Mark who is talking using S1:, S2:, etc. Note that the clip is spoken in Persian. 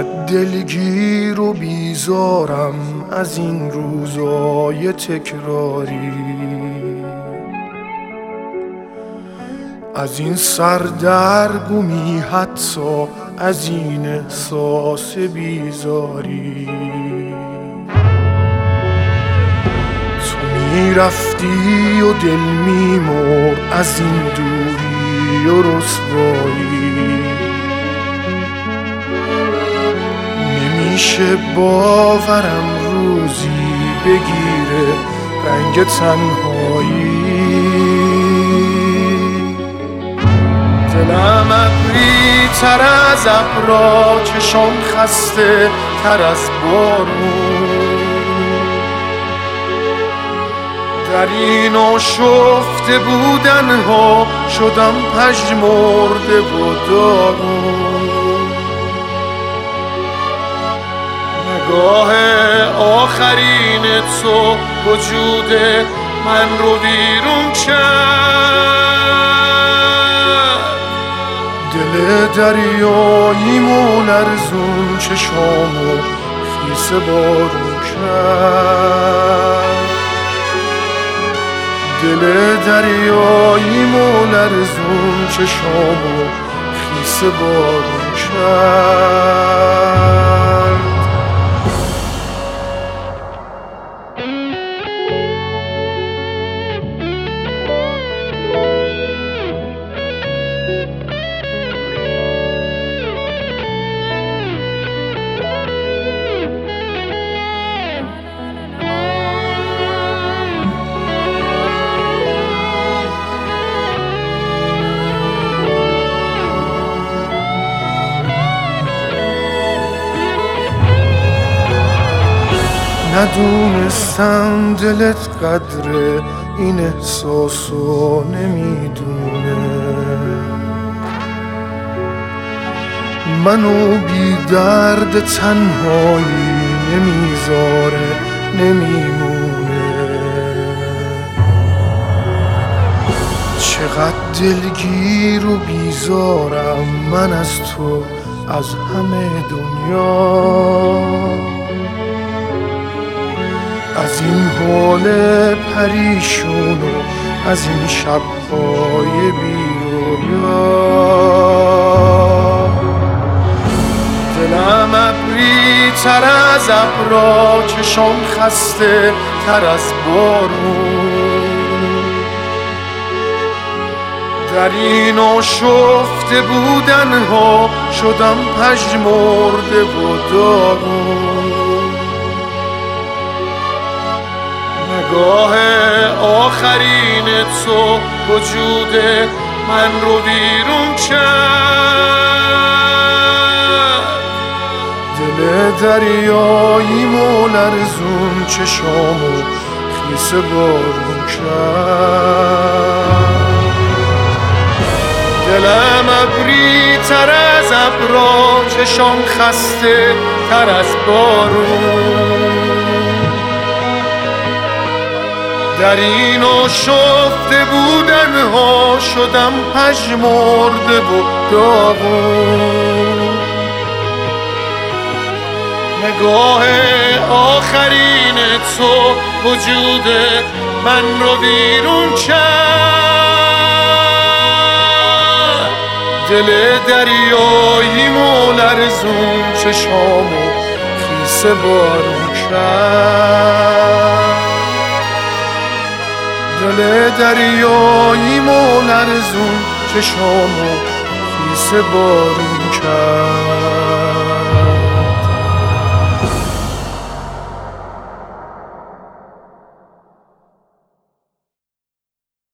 S1: چقدر دلگیر و بیزارم از این روزای تکراری، از این سردرگمی، حتی از این احساس بیزاری. تو میرفتی و دل میمرد از این دوری و رسوایی، نمیشه باورم روزی بگیره رنگ تنهایی. دلم ابری تر از ابرا، چشام خسته تر از بارون، در این آشفته بودن ها شدم پژمرده و داغون. نگاه آخرین تو وجود من رو ویرون کرد، دل دریاییمو لرزون، چشامو خیس بارون کرد. دل دریاییمو لرزون، چشامو خیس بارون کرد. ندونستم دلت قدر این احساسو نمیدونه، منو بی درد تنهایی نمیذاره نمیمونه. چقدر دلگیر و بیزارم من از تو، از همه دنیا، از این حال پریشون و از این شب‌های بی‌رویا. دلم ابری تر از ابرا، چشام خسته تر از بارون، در این آشفته بودن ها شدم پژمرده و داغون. نگاه آخرین تو وجود من رو ویرون کرد، دل دریاییمو لرزون، چشامو خیس بارون کرد. دلم ابری تر از ابرا، چشام خسته تر از بارون، در این آشفته بودن ها شدم پژمرده و داغون. نگاه آخرین تو وجود من رو ویرون کرد، دل دریاییمو لرزون، چشامو خیس بارون کرد. دل دریاییمو لرزون، چشامو خیس بارون کرد.